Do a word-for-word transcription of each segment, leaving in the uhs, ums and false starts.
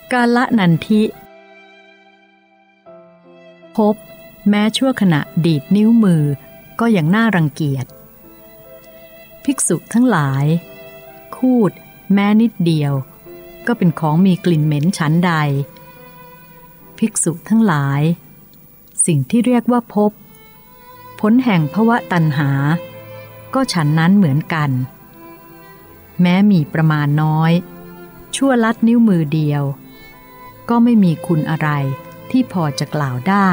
กาลนันทิพบแม้ชั่วขณะดีดนิ้วมือก็ยังน่ารังเกียจภิกษุทั้งหลายคูดแม้นิดเดียวก็เป็นของมีกลิ่นเหม็นฉันใดภิกษุทั้งหลายสิ่งที่เรียกว่าพบผลแห่งภวตัณหาก็ฉันนั้นเหมือนกันแม้มีประมาณน้อยชั่วลัดนิ้วมือเดียวก็ไม่มีคุณอะไรที่พอจะกล่าวได้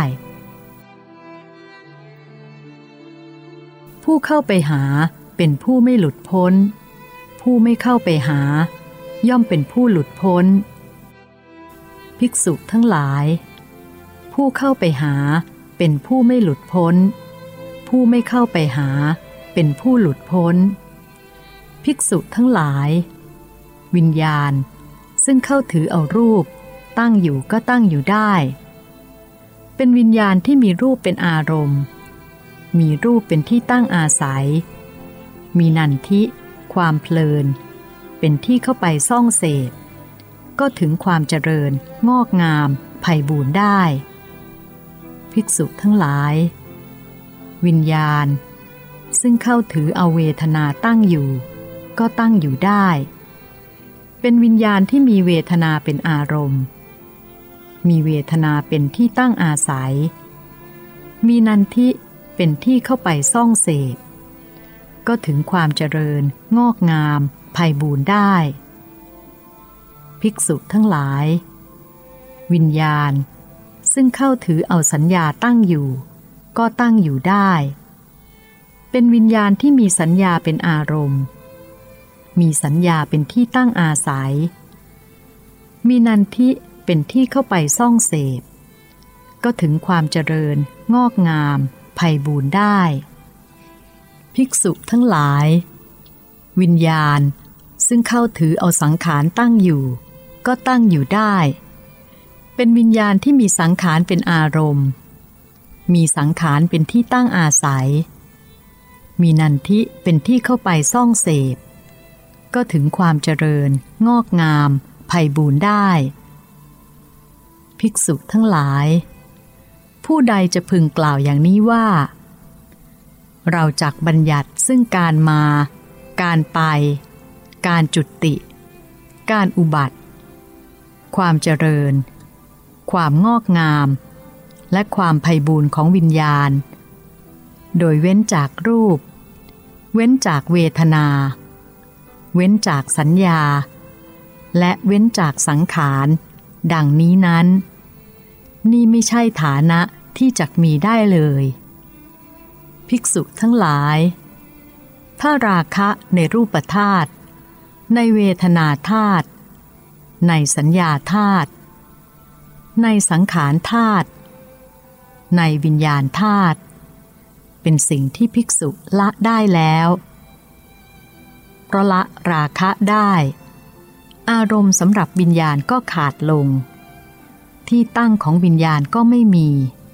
ผู้เข้าไปหาเป็นผู้ไม่หลุดพ้นผู้ไม่เข้าไปหาย่อมเป็นผู้หลุดพ้นภิกษุทั้งหลายผู้เข้าไปหาเป็นผู้ไม่หลุดพ้นผู้ไม่เข้าไปหาเป็นผู้หลุดพ้นภิกษุทั้งหลายวิญญาณซึ่งเข้าถือเอารูปตั้งอยู่ก็ตั้งอยู่ได้เป็นวิญญาณที่มีรูปเป็นอารมณ์มีรูปเป็นที่ตั้งอาศัยมีนันทิความเพลินเป็นที่เข้าไปซ่องเสพก็ถึงความเจริญงอกงามไพบูรย์ได้ภิกษุทั้งหลายวิญญาณซึ่งเข้าถือเอาเวทนาตั้งอยู่ก็ตั้งอยู่ได้เป็นวิญญาณที่มีเวทนาเป็นอารมณ์มีเวทนาเป็นที่ตั้งอาศัยมีนันทิเป็นที่เข้าไปซ่องเสพก็ถึงความเจริญงอกงามไพบูรย์ได้ภิกษุทั้งหลายวิญญาณซึ่งเข้าถือเอาสัญญาตั้งอยู่ก็ตั้งอยู่ได้เป็นวิญญาณที่มีสัญญาเป็นอารมณ์มีสัญญาเป็นที่ตั้งอาศัยมีนันทิเป็นที่เข้าไปซ่องเสพก็ถึงความเจริญงอกงามไพบูรย์ได้ภิกษุทั้งหลายวิญญาณซึ่งเข้าถือเอาสังขารตั้งอยู่ก็ตั้งอยู่ได้เป็นวิญญาณที่มีสังขารเป็นอารมณ์มีสังขารเป็นที่ตั้งอาศัยมีนันทิเป็นที่เข้าไปซ่องเสพก็ถึงความเจริญงอกงามไพบูรย์ได้ภิกษุทั้งหลายผู้ใดจะพึงกล่าวอย่างนี้ว่าเราจักบัญญัติซึ่งการมาการไปการจุติ การอุบัติความเจริญความงอกงามและความไพบูรย์ของวิญญาณโดยเว้นจากรูปเว้นจากเวทนาเว้นจากสัญญาและเว้นจากสังขารดังนี้นั้นนี่ไม่ใช่ฐานะที่จักมีได้เลยภิกษุทั้งหลายถ้าราคะในรูปธาตุในเวทนาธาตุในสัญญาธาตุในสังขารธาตุในวิญญาณธาตุเป็นสิ่งที่ภิกษุละได้แล้วเพราะละราคะได้อารมณ์สำหรับวิญญาณก็ขาดลงที่ตั้งของวิญญาณก็ไม่มี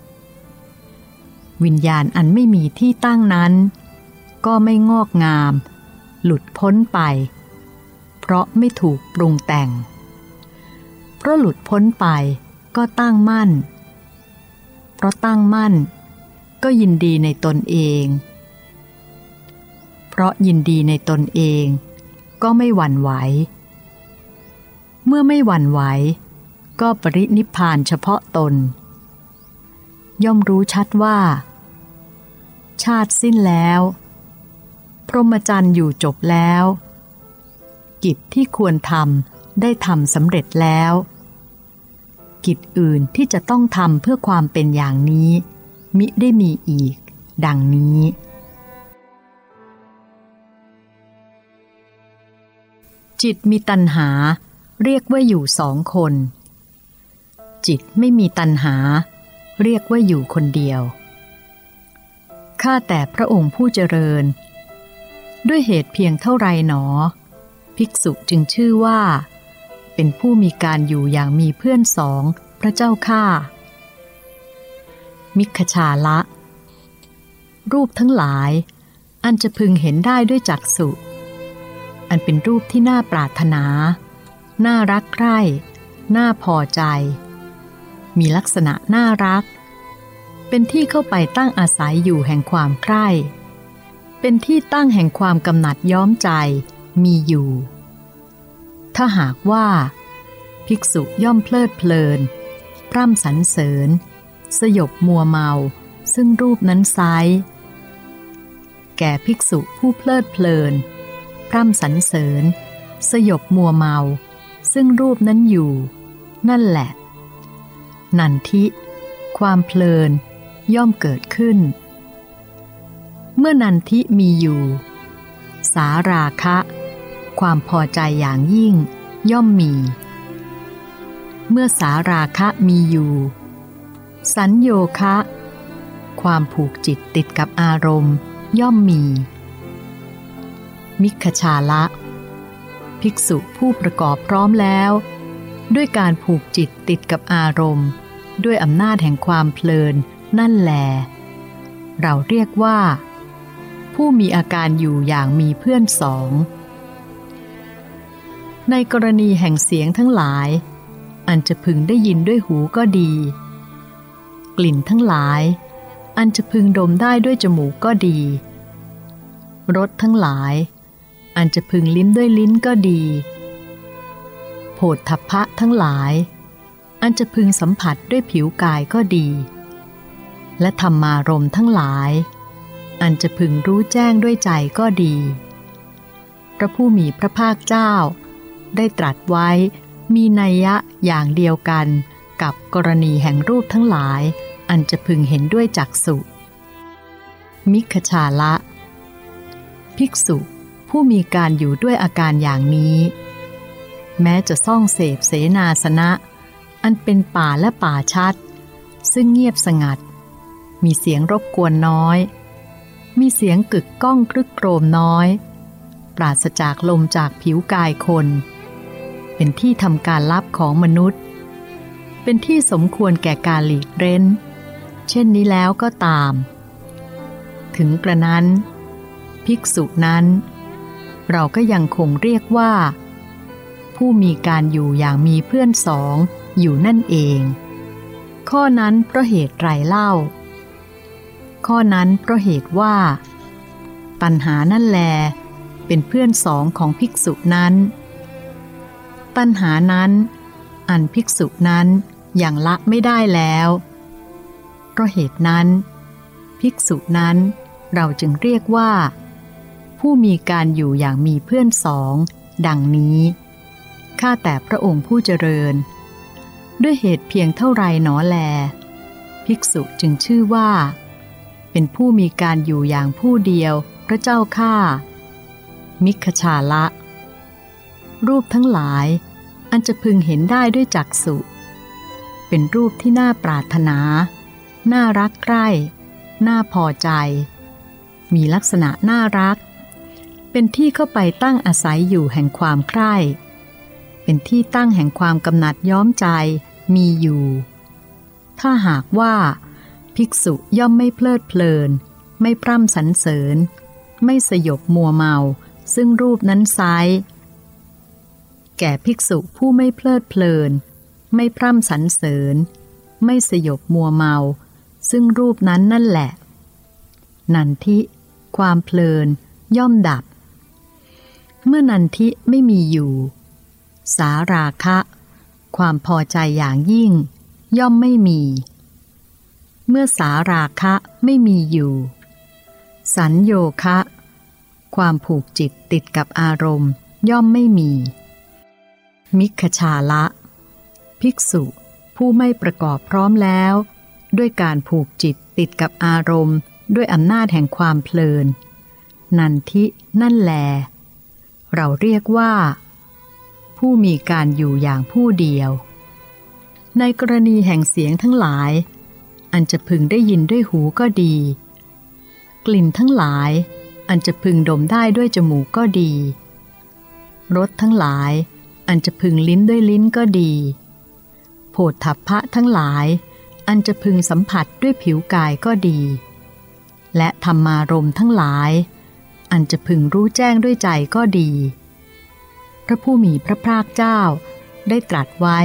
วิญญาณอันไม่มีที่ตั้งนั้นก็ไม่งอกงามหลุดพ้นไปเพราะไม่ถูกปรุงแต่งเพราะหลุดพ้นไปก็ตั้งมั่นเพราะตั้งมั่นก็ยินดีในตนเองเพราะยินดีในตนเองก็ไม่หวั่นไหวเมื่อไม่หวั่นไหวก็ปรินิพพานเฉพาะตนย่อมรู้ชัดว่าชาติสิ้นแล้วพรหมจรรย์อยู่จบแล้วกิจที่ควรทำได้ทำสำเร็จแล้วกิจอื่นที่จะต้องทำเพื่อความเป็นอย่างนี้มิได้มีอีกดังนี้จิตมีตัณหาเรียกว่าอยู่สองคนจิตไม่มีตัณหาเรียกว่าอยู่คนเดียวข้าแต่พระองค์ผู้เจริญด้วยเหตุเพียงเท่าไรหนอภิกษุจึงชื่อว่าเป็นผู้มีการอยู่อย่างมีเพื่อนสองพระเจ้าข้ามิคชาละรูปทั้งหลายอันจะพึงเห็นได้ด้วยจักษุอันเป็นรูปที่น่าปรารถนาน่ารักใคร่น่าพอใจมีลักษณะน่ารักเป็นที่เข้าไปตั้งอาศัยอยู่แห่งความใคร่เป็นที่ตั้งแห่งความกำหนัดย้อมใจมีอยู่ถ้าหากว่าภิกษุย่อมเพลิดเพลินพร่ำสรรเสริญสยบมัวเมาซึ่งรูปนั้นไซร้แก่ภิกษุผู้เพลิดเพลินพร่ำสรรเสริญสยบมัวเมาซึ่งรูปนั้นอยู่นั่นแหละนันทิความเพลินย่อมเกิดขึ้นเมื่อนันทิมีอยู่สาราคะความพอใจอย่างยิ่งย่อมมีเมื่อสาราคะมีอยู่สัญโยคะความผูกจิตติดกับอารมณ์ย่อมมีมิคชาละภิกษุผู้ประกอบพร้อมแล้วด้วยการผูกจิตติดกับอารมณ์ด้วยอำนาจแห่งความเพลินนั่นแลเราเรียกว่าผู้มีอาการอยู่อย่างมีเพื่อนสองในกรณีแห่งเสียงทั้งหลายอันจะพึงได้ยินด้วยหูก็ดีกลิ่นทั้งหลายอันจะพึงดมได้ด้วยจมูกก็ดีรสทั้งหลายอันจะพึงลิ้มด้วยลิ้นก็ดีโผฏฐัพพะทั้งหลายอันจะพึงสัมผัสด้วยผิวกายก็ดีและธรรมารมณ์ทั้งหลายอันจะพึงรู้แจ้งด้วยใจก็ดีพระผู้มีพระภาคเจ้าได้ตรัสไว้มีนัยยะอย่างเดียวกันกับกรณีแห่งรูปทั้งหลายอันจะพึงเห็นด้วยจักษุมิคชาละภิกษุผู้มีการอยู่ด้วยอาการอย่างนี้แม้จะซ่องเสพเสนาสนะอันเป็นป่าและป่าชัดซึ่งเงียบสงัดมีเสียงรบกวนน้อยมีเสียงกึกก้องครึกโครมน้อยปราศจากลมจากผิวกายคนเป็นที่ทำการลับของมนุษย์เป็นที่สมควรแก่การหลีกเร้นเช่นนี้แล้วก็ตามถึงกระนั้นภิกษุนั้นเราก็ยังคงเรียกว่าผู้มีการอยู่อย่างมีเพื่อนสองอยู่นั่นเองข้อนั้นเพราะเหตุไรเล่าข้อนั้นเพราะเหตุว่าตัณหานั่นแลเป็นเพื่อนสองของภิกษุนั้นตัณหานั้นอันภิกษุนั้นยังละไม่ได้แล้วเพราะเหตุนั้นภิกษุนั้นเราจึงเรียกว่าผู้มีการอยู่อย่างมีเพื่อนสองดังนี้ข้าแต่พระองค์ผู้เจริญด้วยเหตุเพียงเท่าไรหนอแลภิกษุจึงชื่อว่าเป็นผู้มีการอยู่อย่างผู้เดียวพระเจ้าข้ามิคชาละรูปทั้งหลายอันจะพึงเห็นได้ด้วยจักษุเป็นรูปที่น่าปรารถนาน่ารักใคร่น่าพอใจมีลักษณะน่ารักเป็นที่เข้าไปตั้งอาศัยอยู่แห่งความใคร่เป็นที่ตั้งแห่งความกำหนัดย้อมใจมีอยู่ถ้าหากว่าภิกษุย่อมไม่เพลิดเพลินไม่พร่ำสรรเสริญไม่สยบมัวเมาซึ่งรูปนั้นไซร้แก่ภิกษุผู้ไม่เพลิดเพลินไม่พร่ำสรรเสริญไม่สยบมัวเมาซึ่งรูปนั้นนั่นแหละนันทิความเพลินย่อมดับเมื่อนันทิไม่มีอยู่สาราคะความพอใจอย่างยิ่งย่อมไม่มีเมื่อสาราคะไม่มีอยู่สัญโยคะความผูกจิตติดกับอารมณ์ย่อมไม่มีมิคชาละภิกษุผู้ไม่ประกอบพร้อมแล้วด้วยการผูกจิตติดกับอารมณ์ด้วยอำนาจแห่งความเพลินนันทินั่นแลเราเรียกว่าผู้มีการอยู่อย่างผู้เดียวในกรณีแห่งเสียงทั้งหลายอันจะพึงได้ยินด้วยหูก็ดีกลิ่นทั้งหลายอันจะพึงดมได้ด้วยจมูกก็ดีรสทั้งหลายอันจะพึงลิ้มด้วยลิ้นก็ดีโผฏฐัพพะทั้งหลายอันจะพึงสัมผัสด้วยผิวกายก็ดีและธรรมารมณ์ทั้งหลายอันจะพึงรู้แจ้งด้วยใจก็ดีพระผู้มีพระภาคเจ้าได้ตรัสไว้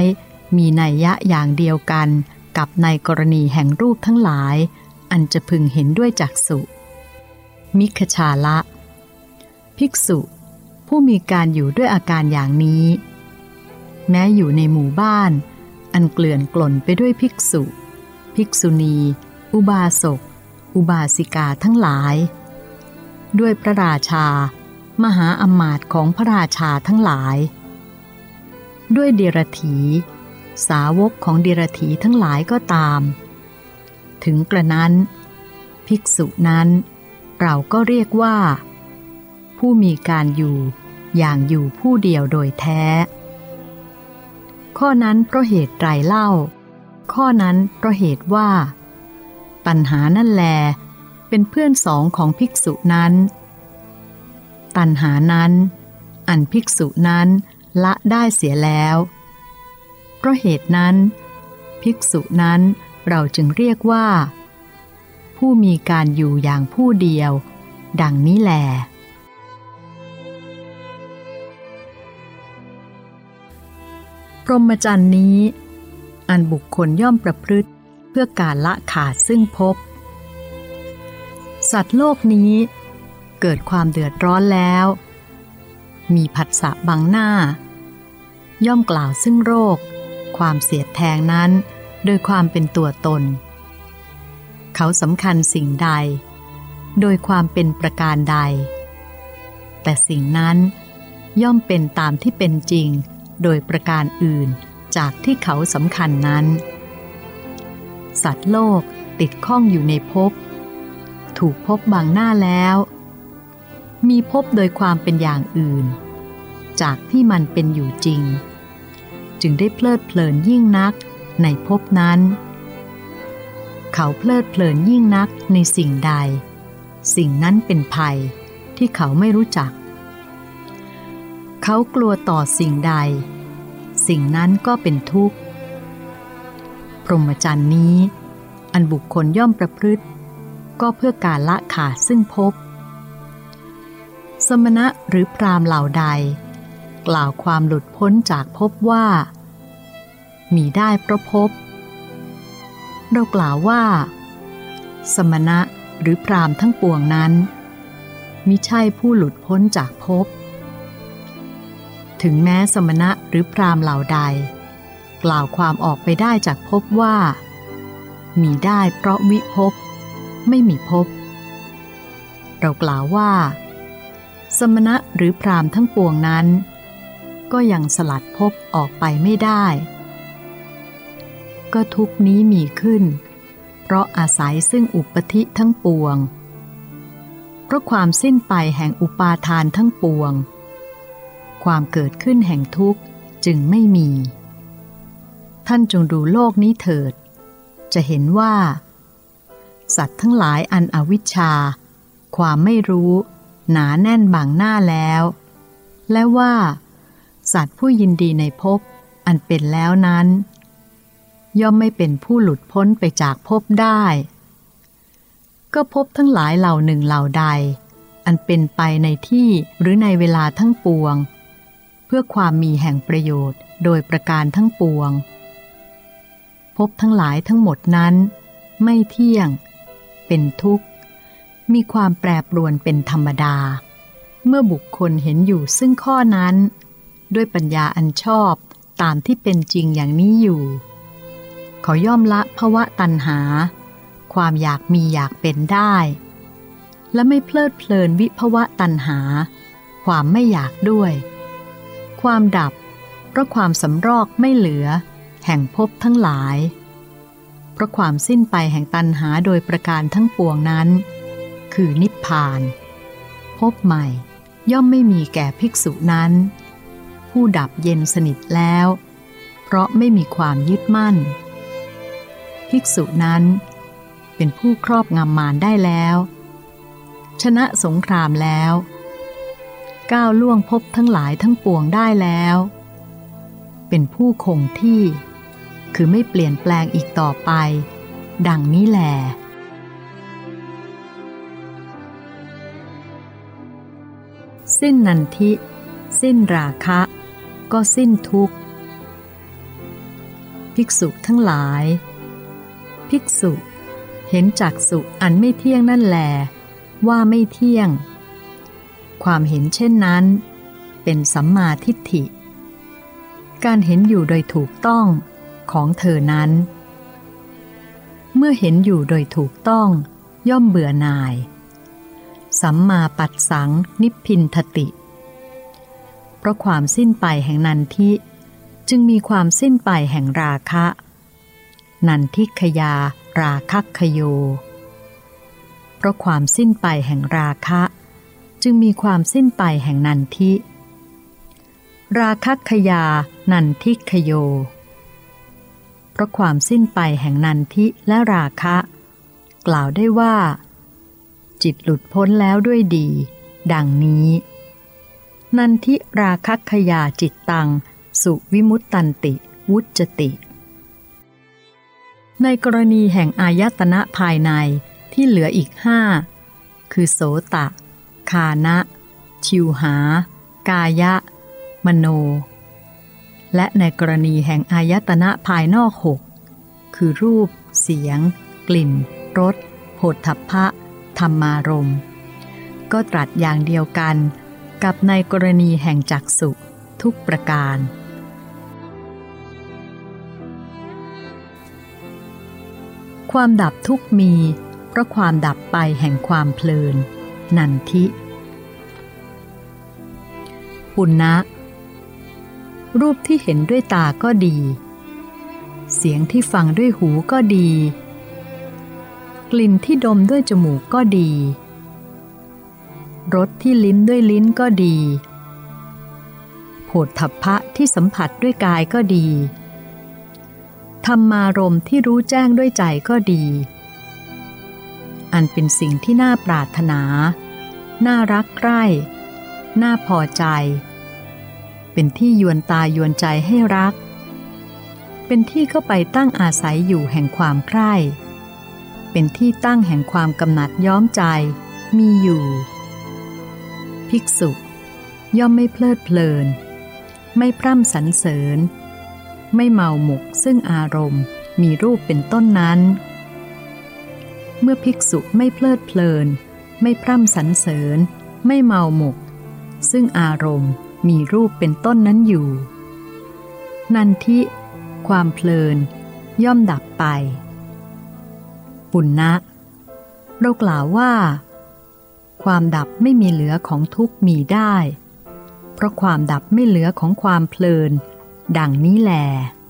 มีนัยยะอย่างเดียวกันกับในกรณีแห่งรูปทั้งหลายอันจะพึงเห็นด้วยจักษุมิคชาละภิกษุผู้มีการอยู่ด้วยอาการอย่างนี้แม้อยู่ในหมู่บ้านอันเกลื่อนกล่นไปด้วยภิกษุภิกษุณีอุบาสกอุบาสิกาทั้งหลายด้วยพระราชามหาอมาตย์ของพระราชาทั้งหลายด้วยเดรัจฉีสาวกของเดรัจฉีทั้งหลายก็ตามถึงกระนั้นภิกษุนั้นเราก็เรียกว่าผู้มีการอยู่อย่างอยู่ผู้เดียวโดยแท้ข้อนั้นเพราะเหตุไรเล่าข้อนั้นเพราะเหตุว่าตัณหานั่นแลเป็นเพื่อนสองของภิกษุนั้นตัณหานั้นอันภิกษุนั้นละได้เสียแล้วเพราะเหตุนั้นภิกษุนั้นเราจึงเรียกว่าผู้มีการอยู่อย่างผู้เดียวดังนี้แลพรหมจรรย์นี้อันบุคคลย่อมประพฤติเพื่อการละขาดซึ่งภพสัตว์โลกนี้เกิดความเดือดร้อนแล้วมีผัสสะบังหน้าย่อมกล่าวซึ่งโรคความเสียดแทงนั้นโดยความเป็นตัวตนเขาสำคัญสิ่งใดโดยความเป็นประการใดแต่สิ่งนั้นย่อมเป็นตามที่เป็นจริงโดยประการอื่นจากที่เขาสำคัญนั้นสัตว์โลกติดข้องอยู่ในภพถูกภพบังหน้าแล้วมีภพโดยความเป็นอย่างอื่นจากที่มันเป็นอยู่จริงจึงได้เพลิดเพลินยิ่งนักในภพนั้นเขาเพลิดเพลินยิ่งนักในสิ่งใดสิ่งนั้นเป็นภัยที่เขาไม่รู้จักเขากลัวต่อสิ่งใดสิ่งนั้นก็เป็นทุกข์พรหมจรรย์นี้อันบุคคลย่อมประพฤติก็เพื่อการละขาดซึ่งภพสมณะหรือพราหมณ์เหล่าใดกล่าวความหลุดพ้นจากภพว่ามีได้เพราะภพเรากล่าวว่าสมณะหรือพราหมณ์ทั้งปวงนั้นมิใช่ผู้หลุดพ้นจากภพถึงแม้สมณะหรือพราหมณ์เหล่าใดกล่าวความออกไปได้จากภพว่ามีได้เพราะวิภพไม่มีภพเรากล่าวว่าสมณะหรือพราหมณ์ทั้งปวงนั้นก็ยังสลัดภพออกไปไม่ได้ก็ทุกนี้มีขึ้นเพราะอาศัยซึ่งอุปธิทั้งปวงเพราะความสิ้นไปแห่งอุปาทานทั้งปวงความเกิดขึ้นแห่งทุกข์จึงไม่มีท่านจงดูโลกนี้เถิดจะเห็นว่าสัตว์ทั้งหลายอันอวิชชาความไม่รู้หนาแน่นบังหน้าแล้วและว่าสัตว์ผู้ยินดีในภพอันเป็นแล้วนั้นย่อมไม่เป็นผู้หลุดพ้นไปจากภพได้ก็ภพทั้งหลายเหล่าหนึ่งเหล่าใดอันเป็นไปในที่หรือในเวลาทั้งปวงเพื่อความมีแห่งประโยชน์โดยประการทั้งปวงภพทั้งหลายทั้งหมดนั้นไม่เที่ยงเป็นทุกข์มีความแปรปรวนเป็นธรรมดาเมื่อบุคคลเห็นอยู่ซึ่งข้อนั้นด้วยปัญญาอันชอบตามที่เป็นจริงอย่างนี้อยู่เขาย่อมละภวตัณหาความอยากมีอยากเป็นได้และไม่เพลิดเพลินวิภวตัณหาความไม่อยากด้วยความดับเพราะความสำรอกไม่เหลือแห่งภพทั้งหลายเพราะความสิ้นไปแห่งตัณหาโดยประการทั้งปวงนั้นคือนิพพานภพใหม่ย่อมไม่มีแก่ภิกษุนั้นผู้ดับเย็นสนิทแล้วเพราะไม่มีความยึดมั่นภิกษุนั้นเป็นผู้ครอบงำมารได้แล้วชนะสงครามแล้วก้าวล่วงภพทั้งหลายทั้งปวงได้แล้วเป็นผู้คงที่คือไม่เปลี่ยนแปลงอีกต่อไปดังนี้แลสิ้นนันทิสิ้นราคะก็สิ้นทุกข์ภิกษุทั้งหลายภิกษุเห็นจักษุอันไม่เที่ยงนั่นแลว่าไม่เที่ยงความเห็นเช่นนั้นเป็นสัมมาทิฏฐิการเห็นอยู่โดยถูกต้องของเธอนั้นเมื่อเห็นอยู่โดยถูกต้องย่อมเบื่อหน่ายสัมมาปัสสังนิพพินทติเพราะความสิ้นไปแห่งนันทิจึงมีความสิ้นไปแห่งราคะนันทิขยาราคัคคโยเพราะความสิ้นไปแห่งราคะจึงมีความสิ้นไปแห่งนันทิราคัคคยานันทิขโยเพราะความสิ้นไปแห่งนันทิและราคะกล่าวได้ว่าจิตหลุดพ้นแล้วด้วยดีดังนี้นันทิราคัคคยาจิตตังสุวิมุตตันติวุจจติในกรณีแห่งอายตนะภายในที่เหลืออีกห้าคือโสตะคานะชิวหากายะมโนและในกรณีแห่งอายตนะภายนอกหกคือรูปเสียงกลิ่นรสโผฏฐัพพะธรรมารมณ์ก็ตรัสอย่างเดียวกันกับในกรณีแห่งจักษุทุกประการความดับทุกข์มีเพราะความดับไปแห่งความเพลินนันทิปุณณะรูปที่เห็นด้วยตาก็ดีเสียงที่ฟังด้วยหูก็ดีกลิ่นที่ดมด้วยจมูกก็ดีรสที่ลิ้นด้วยลิ้นก็ดีโผฏฐัพพะที่สัมผัสด้วยกายก็ดีธรรมารมณ์ที่รู้แจ้งด้วยใจก็ดีอันเป็นสิ่งที่น่าปรารถนาน่ารักใคร่น่าพอใจเป็นที่ยวนตายวนใจให้รักเป็นที่เข้าไปตั้งอาศัยอยู่แห่งความใคร่เป็นที่ตั้งแห่งความกำหนัดย้อมใจมีอยู่ภิกษุย่อมไม่เพลิดเพลินไม่พร่ำสรรเสริญไม่เมาหมกซึ่งอารมณ์มีรูปเป็นต้นนั้นเมื่อภิกษุไม่เพลิดเพลินไม่พร่ำสรรเสริญไม่เมาหมกซึ่งอารมณ์มีรูปเป็นต้นนั้นอยู่นันทิความเพลินย่อมดับไปปุณณะเรากล่าวว่าความดับไม่มีเหลือของทุกข์มีได้เพราะความดับไม่เหลือของความเพลินดังนี้แล